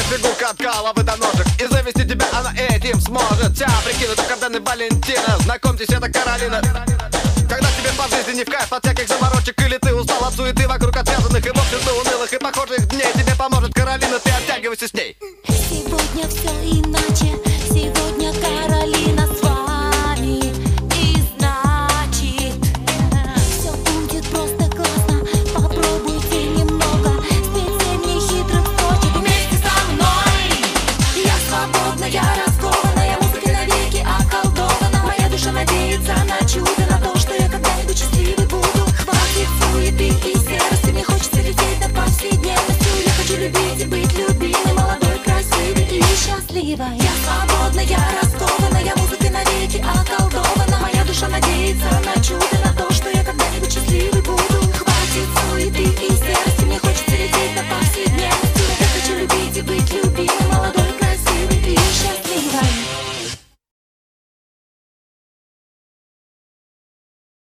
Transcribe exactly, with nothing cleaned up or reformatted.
фигурка от головы до ножек, и завести тебя она этим сможет. Вся прикинута Карден и Валентина. Знакомьтесь, это Каролина. Когда тебе по жизни не в кайф от всяких заморочек, или ты устал от суеты вокруг отвязанных и вовсе до унылых и похожих дней, тебе поможет Каролина, ты оттягивайся с ней. Сегодня все иначе, сегодня Каролина с вами, и значит все будет просто классно. Попробуйте немного спеть семь нехитрых строчек вместе со мной. Я свободна, я раскованная, музыкой навеки околдована. Моя душа надеется на чудо, на то, что я когда-нибудь счастливой буду. Хватит суеты и серости, мне хочется лететь над повседневностью. Я хочу любить и быть любимой, молодой, красивой и счастливой. Я свободна, я раскованная.